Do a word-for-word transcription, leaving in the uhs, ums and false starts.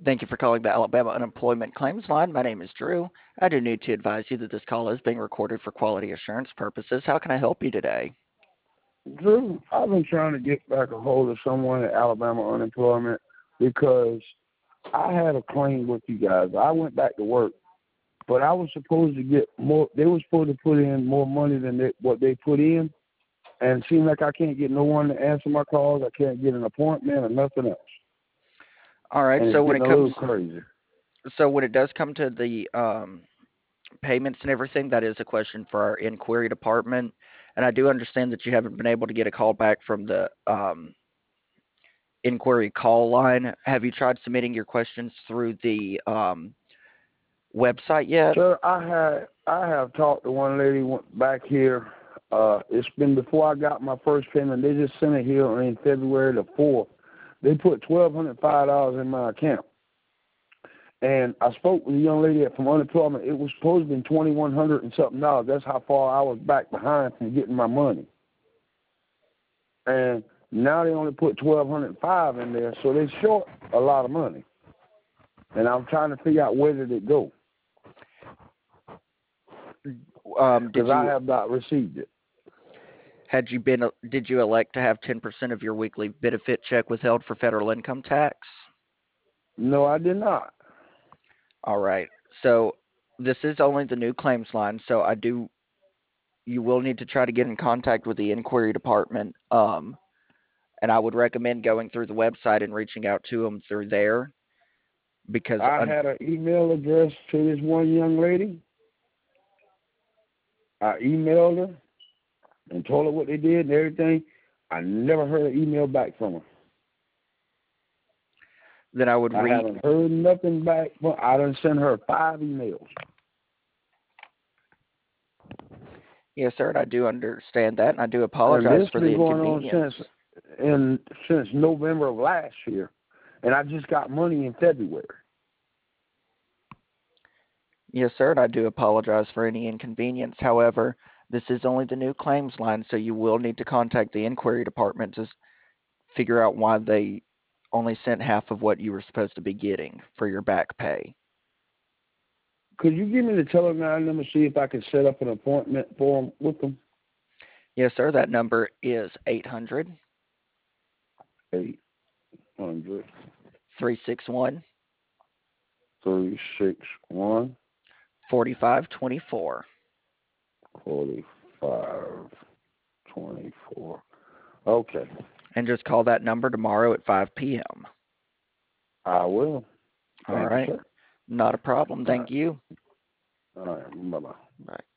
Thank you for calling the Alabama Unemployment Claims Line. My name is Drew. I do need to advise you that this call is being recorded for quality assurance purposes. How can I help you today? Drew, I've been trying to get back a hold of someone at Alabama Unemployment because I had a claim with you guys. I went back to work, but I was supposed to get more. They were supposed to put in more money than they, what they put in, and it seems like I can't get no one to answer my calls. I can't get an appointment or nothing else, All right. and So it's when getting it a comes, little crazy. so when it does come to the um, payments and everything, that is a question for our inquiry department. And I do understand that you haven't been able to get a call back from the um, inquiry call line. Have you tried submitting your questions through the um, website yet? Sir, I had I have talked to one lady went back here. Uh, it's been before I got my first payment. They just sent it here on February the fourth. They put twelve hundred five dollars in my account, and I spoke with a young lady from unemployment. It was supposed to be twenty one hundred and something dollars. That's how far I was back behind from getting my money. And now they only put twelve hundred five in there, so they short a lot of money. And I'm trying to figure out where did it go Um, did because I you have not received it. had you been did you elect to have ten percent of your weekly benefit check withheld for federal income tax? No, I did not. All right. So this is only the new claims line, so I do you will need to try to get in contact with the inquiry department. Um, and I would recommend going through the website and reaching out to them through there because I un- had an email address to this one young lady. I emailed her and told her what they did and everything. I never heard an email back from her. then I would I read. haven't heard nothing back. From, I done sent her five emails. Yes, sir. And I do understand that, and I do And apologize this for the been going on inconvenience. since in since November of last year. And I just got money in February. Yes, sir. And I do apologize for any inconvenience. However, this is only the new claims line, so you will need to contact the inquiry department to s- figure out why they only sent half of what you were supposed to be getting for your back pay. Could you give me the telegram number, see if I can set up an appointment for 'em with them? Yes, sir. That number is eight hundred, Eight hundred three six one, three six one four five two four. forty five twenty four. Okay, And just call that number tomorrow at five p m. I will. All Thank you, right. sir. Not a problem. All Thank right. you. All right. Bye bye. Bye.